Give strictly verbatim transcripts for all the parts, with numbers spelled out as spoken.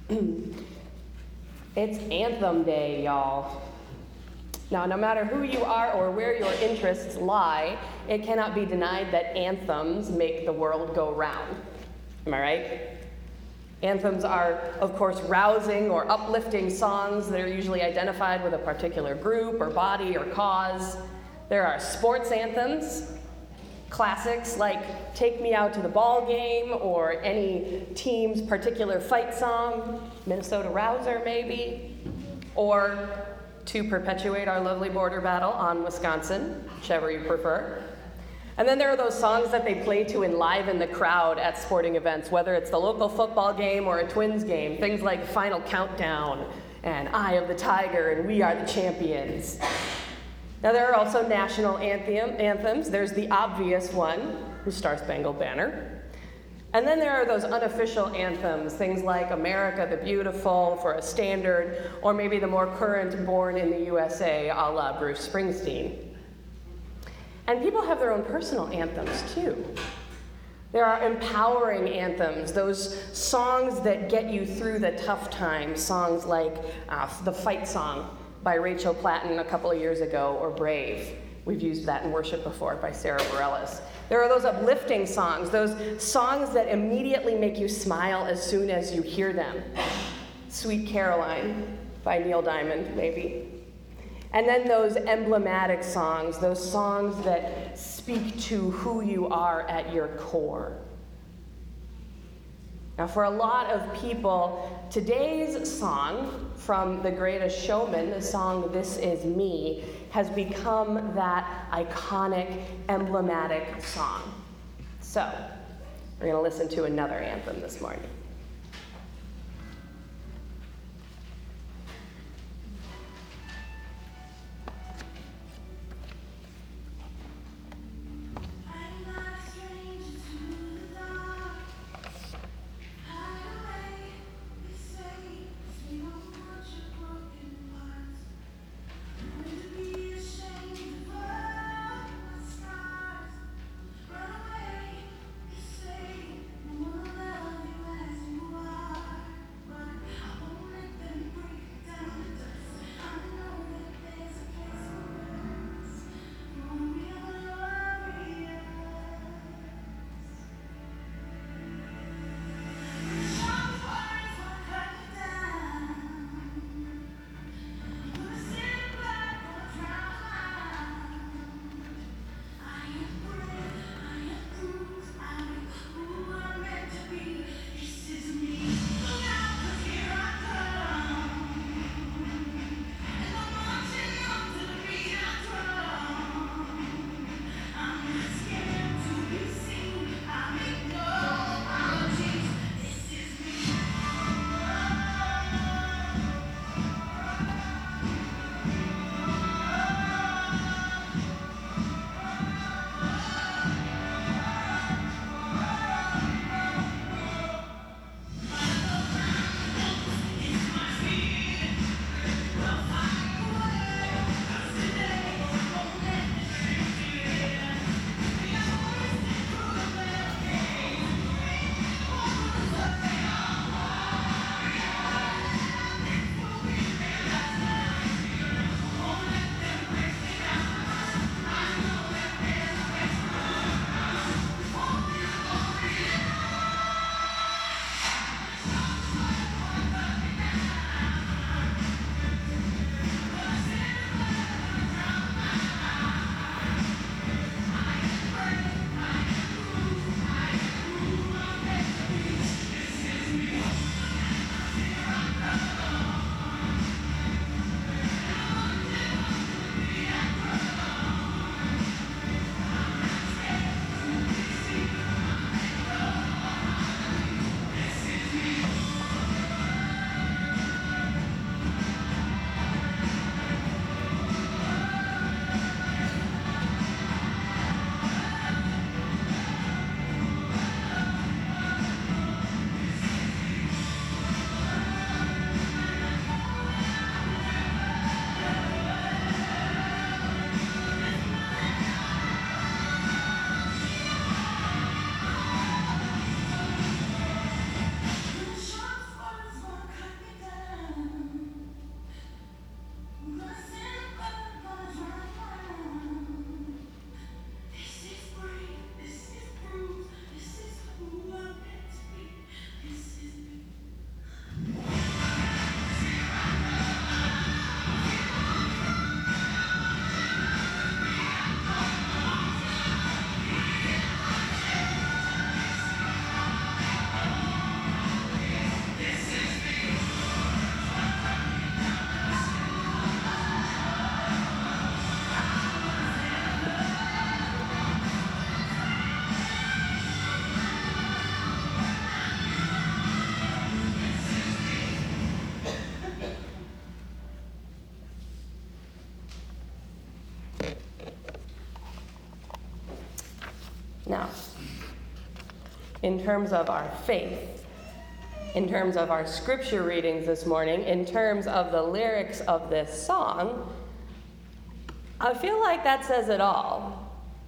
It's Anthem Day, y'all. Now, no matter who you are or where your interests lie, it cannot be denied that anthems make the world go round. Am I right? Anthems are, of course, rousing or uplifting songs that are usually identified with a particular group or body or cause. There are sports anthems, classics like Take Me Out to the Ball Game or any team's particular fight song, Minnesota Rouser maybe, or to perpetuate our lovely border battle on Wisconsin, whichever you prefer. And then there are those songs that they play to enliven the crowd at sporting events, whether it's the local football game or a Twins game, things like Final Countdown and Eye of the Tiger and We Are the Champions. Now there are also national anthem, anthems. There's the obvious one, the Star Spangled Banner. And then there are those unofficial anthems, things like America the Beautiful for a standard, or maybe the more current Born in the U S A, a la Bruce Springsteen. And people have their own personal anthems, too. There are empowering anthems, those songs that get you through the tough times, songs like uh, the Fight Song by Rachel Platten a couple of years ago, or Brave. We've used that in worship before by Sarah Bareilles. There are those uplifting songs, those songs that immediately make you smile as soon as you hear them. Sweet Caroline by Neil Diamond, maybe. And then those emblematic songs, those songs that speak to who you are at your core. Now, for a lot of people, today's song from The Greatest Showman, the song This Is Me, has become that iconic, emblematic song. So, we're going to listen to another anthem this morning. in terms of our faith, in terms of our scripture readings this morning, in terms of the lyrics of this song, I feel like that says it all.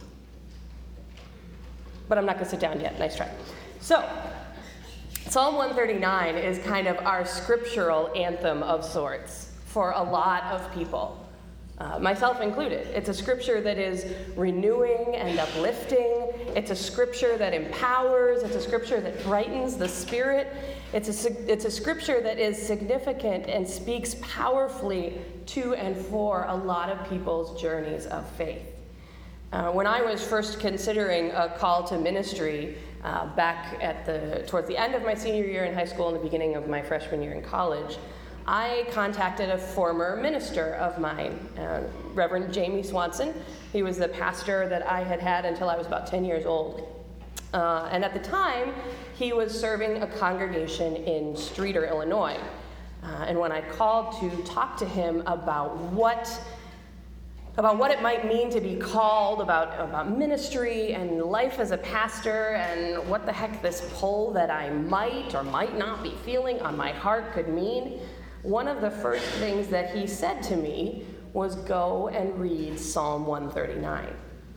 But I'm not going to sit down yet. Nice try. So, Psalm one thirty-nine is kind of our scriptural anthem of sorts for a lot of people, uh, myself included. It's a scripture that is renewing and uplifting. It's a scripture that empowers. It's a scripture that brightens the spirit. It's a, it's a scripture that is significant and speaks powerfully to and for a lot of people's journeys of faith. Uh, when I was first considering a call to ministry uh, back at the towards the end of my senior year in high school and the beginning of my freshman year in college, I contacted a former minister of mine, uh, Reverend Jamie Swanson. He was the pastor that I had had until I was about ten years old. Uh, and at the time, he was serving a congregation in Streator, Illinois. Uh, and when I called to talk to him about what about what it might mean to be called, about, about ministry and life as a pastor, and what the heck this pull that I might or might not be feeling on my heart could mean, one of the first things that he said to me was, go and read Psalm one thirty-nine.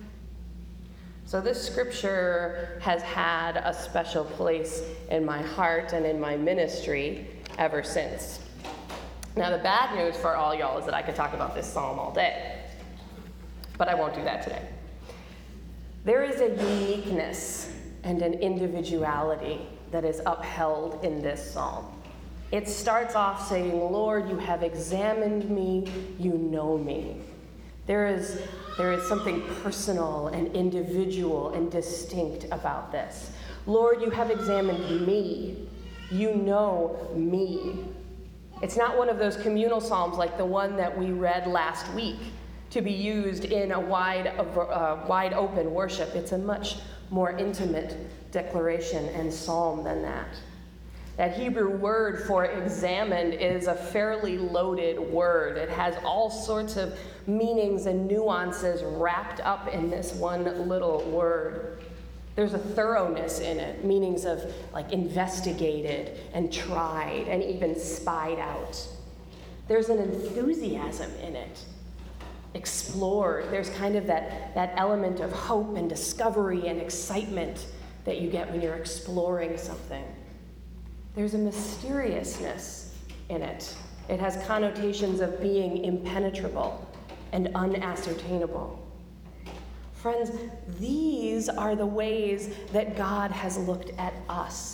So this scripture has had a special place in my heart and in my ministry ever since. Now, the bad news for all y'all is that I could talk about this psalm all day. But I won't do that today. There is a uniqueness and an individuality that is upheld in this psalm. It starts off saying, Lord, you have examined me, you know me. There is, there is something personal and individual and distinct about this. Lord, you have examined me, you know me. It's not one of those communal psalms like the one that we read last week, to be used in a wide, uh, wide open worship. It's a much more intimate declaration and psalm than that. That Hebrew word for examined is a fairly loaded word. It has all sorts of meanings and nuances wrapped up in this one little word. There's a thoroughness in it, meanings of like investigated and tried and even spied out. There's an enthusiasm in it. Explored. There's kind of that, that element of hope and discovery and excitement that you get when you're exploring something. There's a mysteriousness in it. It has connotations of being impenetrable and unascertainable. Friends, these are the ways that God has looked at us.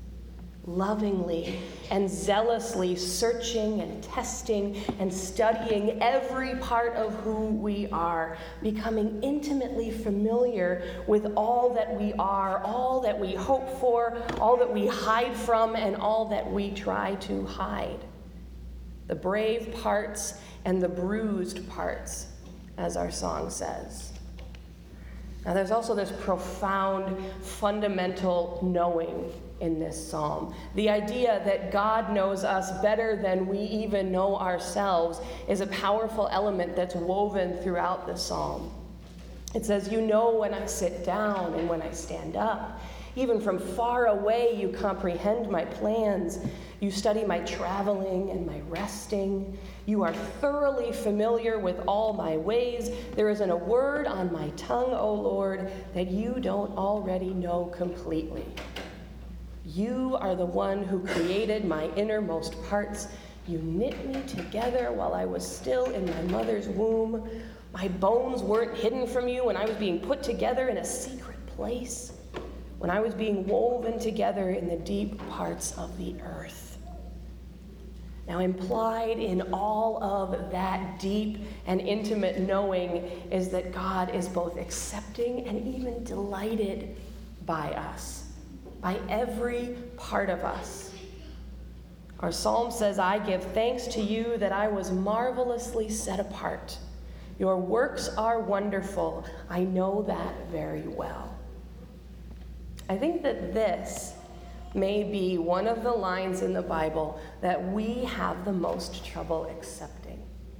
Lovingly and zealously searching and testing and studying every part of who we are, becoming intimately familiar with all that we are, all that we hope for, all that we hide from, and all that we try to hide. The brave parts and the bruised parts, as our song says. Now, there's also this profound, fundamental knowing in this psalm. The idea that God knows us better than we even know ourselves is a powerful element that's woven throughout the psalm. It says, you know when I sit down and when I stand up. Even from far away, you comprehend my plans. You study my traveling and my resting. You are thoroughly familiar with all my ways. There isn't a word on my tongue, O Lord, that you don't already know completely. You are the one who created my innermost parts. You knit me together while I was still in my mother's womb. My bones weren't hidden from you when I was being put together in a secret place, when I was being woven together in the deep parts of the earth. Now, implied in all of that deep and intimate knowing is that God is both accepting and even delighted by us, by every part of us. Our psalm says, I give thanks to you that I was marvelously set apart. Your works are wonderful. I know that very well. I think that this may be one of the lines in the Bible that we have the most trouble accepting.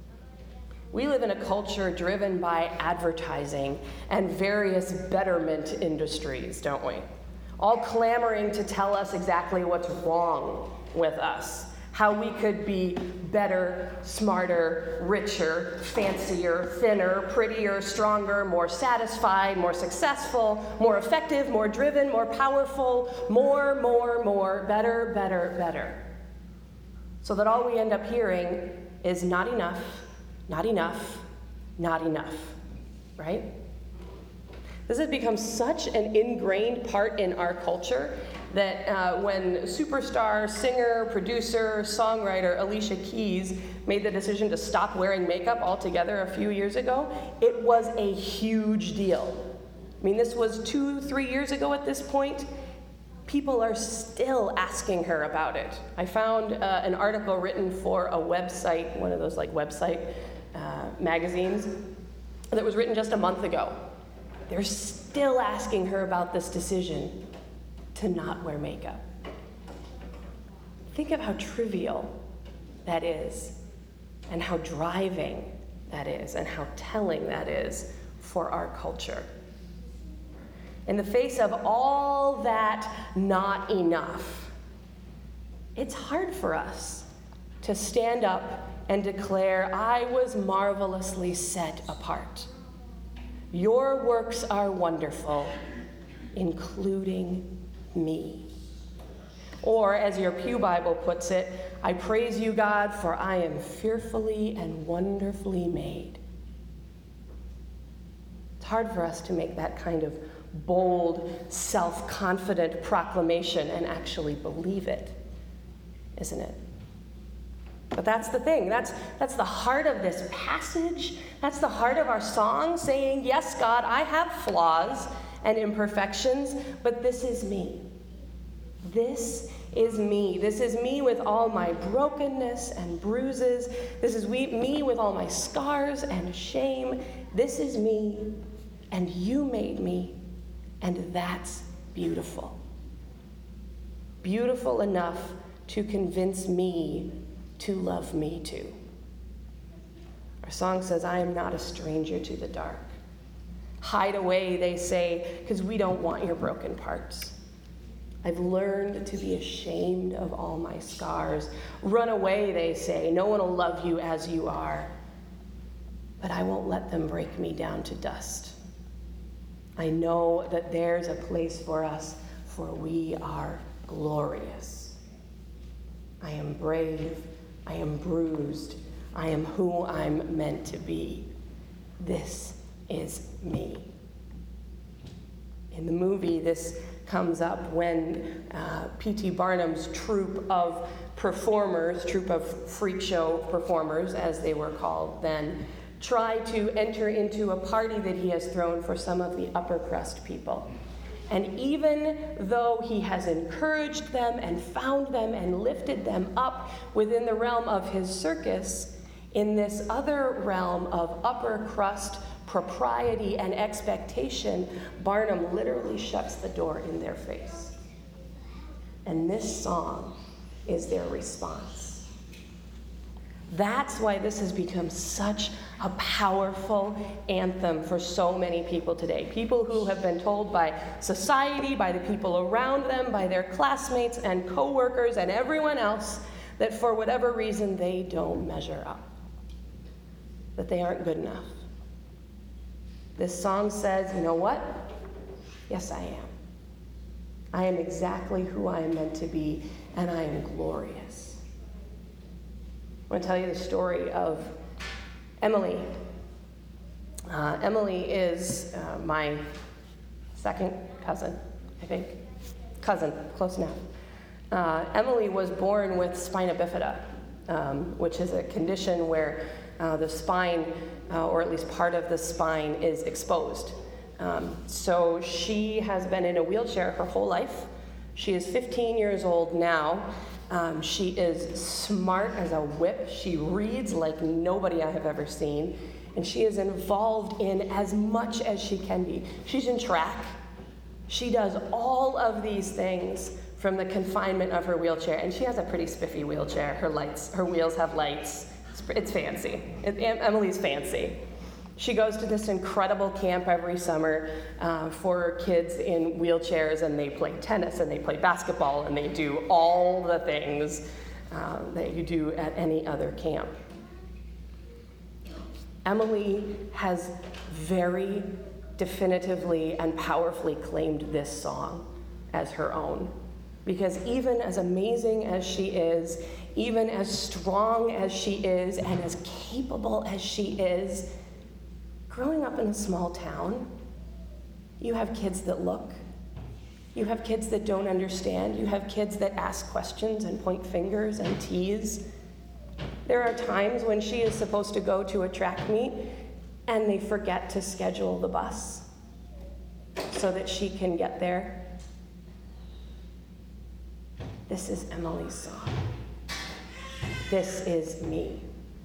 We live in a culture driven by advertising and various betterment industries, don't we? all clamoring to tell us exactly what's wrong with us, how we could be better, smarter, richer, fancier, thinner, prettier, stronger, more satisfied, more successful, more effective, more driven, more powerful, more, more, more, better, better, better. So that all we end up hearing is not enough, not enough, not enough, right? This has become such an ingrained part in our culture that uh, when superstar, singer, producer, songwriter Alicia Keys made the decision to stop wearing makeup altogether a few years ago, it was a huge deal. I mean, this was two, three years ago at this point. People are still asking her about it. I found uh, an article written for a website, one of those like website uh, magazines, that was written just a month ago. They're still asking her about this decision to not wear makeup. Think of how trivial that is, and how driving that is, and how telling that is for our culture. In the face of all that not enough, it's hard for us to stand up and declare, I was marvelously set apart. Your works are wonderful, including me. Or, as your Pew Bible puts it, I praise you, God, for I am fearfully and wonderfully made. It's hard for us to make that kind of bold, self-confident proclamation and actually believe it, isn't it? But that's the thing. That's, that's the heart of this passage. That's the heart of our song, saying, yes, God, I have flaws and imperfections, but this is me. This is me. This is me with all my brokenness and bruises. This is we, me with all my scars and shame. This is me, and you made me, and that's beautiful. Beautiful enough to convince me to love me too. Our song says, I am not a stranger to the dark. Hide away, they say, because we don't want your broken parts. I've learned to be ashamed of all my scars. Run away, they say. No one will love you as you are. But I won't let them break me down to dust. I know that there's a place for us, for we are glorious. I am brave. I am bruised. I am who I'm meant to be. This is me. In the movie, this comes up when uh, P T Barnum's troupe of performers, troupe of freak show performers, as they were called then, try to enter into a party that he has thrown for some of the upper crust people. And even though he has encouraged them and found them and lifted them up within the realm of his circus, in this other realm of upper crust propriety and expectation, Barnum literally shuts the door in their face. And this song is their response. That's why this has become such a powerful anthem for so many people today. People who have been told by society, by the people around them, by their classmates and coworkers and everyone else that for whatever reason they don't measure up, that they aren't good enough. This song says, you know what? Yes, I am. I am exactly who I am meant to be, and I am glorious. I want to tell you the story of Emily. Uh, Emily is uh, my second cousin, I think. Cousin, close enough. Uh, Emily was born with spina bifida, um, which is a condition where uh, the spine, uh, or at least part of the spine, is exposed. Um, so she has been in a wheelchair her whole life. She is fifteen years old now. Um, she is smart as a whip. She reads like nobody I have ever seen. And she is involved in as much as she can be. She's in track. She does all of these things from the confinement of her wheelchair. And she has a pretty spiffy wheelchair. Her lights, her wheels have lights. It's, it's fancy. It, Emily's fancy. She goes to this incredible camp every summer uh, for kids in wheelchairs, and they play tennis, and they play basketball, and they do all the things uh, that you do at any other camp. Emily has very definitively and powerfully claimed this song as her own. Because even as amazing as she is, even as strong as she is, and as capable as she is, growing up in a small town, you have kids that look. You have kids that don't understand. You have kids that ask questions and point fingers and tease. There are times when she is supposed to go to a track meet and they forget to schedule the bus so that she can get there. This is Emily's song. This is me.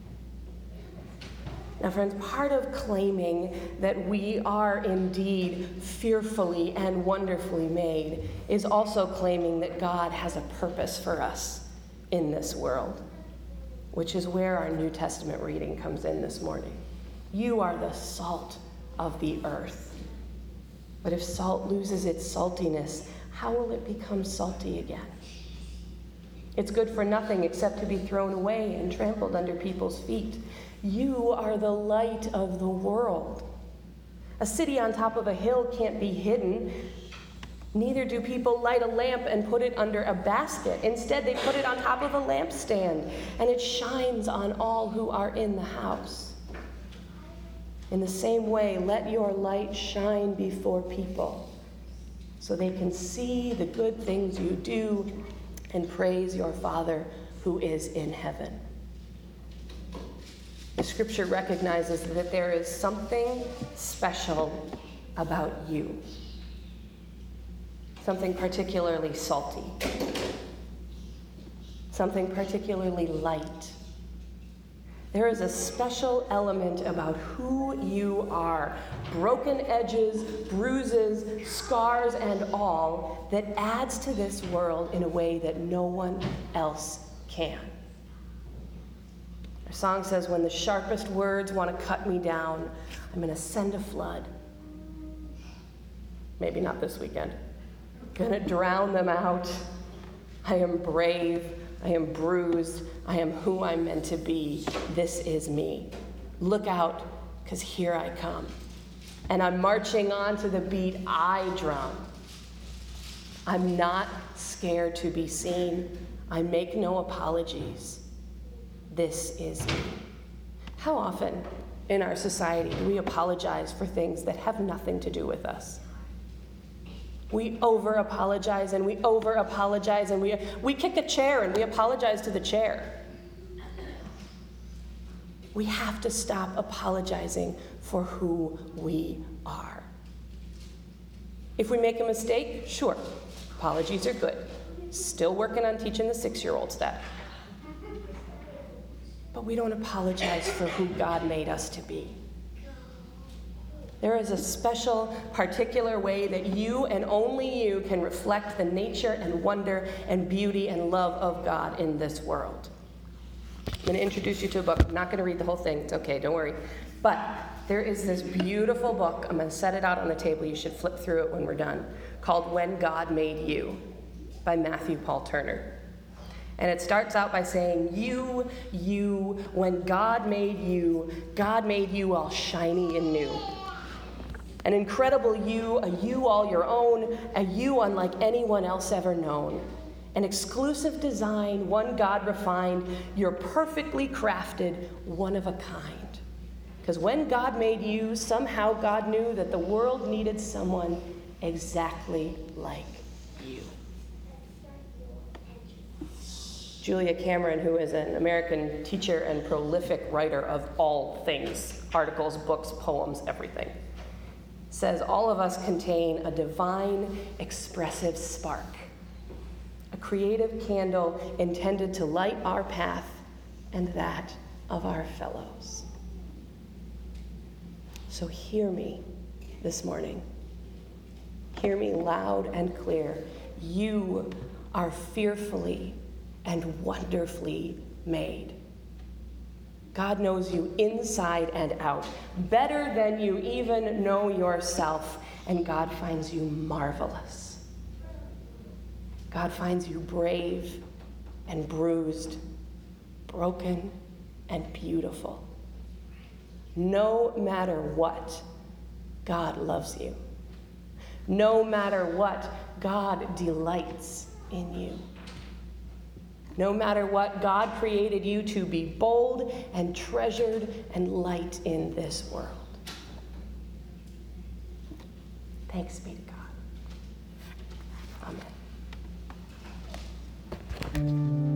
Now, friends, part of claiming that we are indeed fearfully and wonderfully made is also claiming that God has a purpose for us in this world, which is where our New Testament reading comes in this morning. You are the salt of the earth. But if salt loses its saltiness, how will it become salty again? It's good for nothing except to be thrown away and trampled under people's feet. You are the light of the world. A city on top of a hill can't be hidden. Neither do people light a lamp and put it under a basket. Instead, they put it on top of a lampstand, and it shines on all who are in the house. In the same way, let your light shine before people so they can see the good things you do and praise your Father who is in heaven. The scripture recognizes that there is something special about you, something particularly salty, something particularly light. There is a special element about who you are, broken edges, bruises, scars, and all, that adds to this world in a way that no one else can. Our song says, when the sharpest words want to cut me down, I'm going to send a flood. Maybe not this weekend. Going to drown them out. I am brave. I am bruised. I am who I'm meant to be. This is me. Look out, because here I come. And I'm marching on to the beat I drum. I'm not scared to be seen. I make no apologies. This is me. How often in our society do we apologize for things that have nothing to do with us? We over-apologize and we over-apologize and we, we kick a chair and we apologize to the chair. We have to stop apologizing for who we are. If we make a mistake, sure, apologies are good. Still working on teaching the six-year-olds that. But we don't apologize for who God made us to be. There is a special, particular way that you and only you can reflect the nature and wonder and beauty and love of God in this world. I'm going to introduce you to a book. I'm not going to read the whole thing. It's okay, don't worry. But there is this beautiful book. I'm going to set it out on the table. You should flip through it when we're done, called When God Made You by Matthew Paul Turner. And it starts out by saying, you, you, when God made you, God made you all shiny and new. An incredible you, a you all your own, a you unlike anyone else ever known. An exclusive design, one God refined, you're perfectly crafted, one of a kind. Because when God made you, somehow God knew that the world needed someone exactly like you. Julia Cameron, who is an American teacher and prolific writer of all things, articles, books, poems, everything, says all of us contain a divine, expressive spark, a creative candle intended to light our path and that of our fellows. So hear me this morning. Hear me loud and clear. You are fearfully and wonderfully made. God knows you inside and out, better than you even know yourself, and God finds you marvelous. God finds you brave and bruised, broken and beautiful. No matter what, God loves you. No matter what, God delights in you. No matter what, God created you to be bold and treasured and light in this world. Thanks be to God. Amen.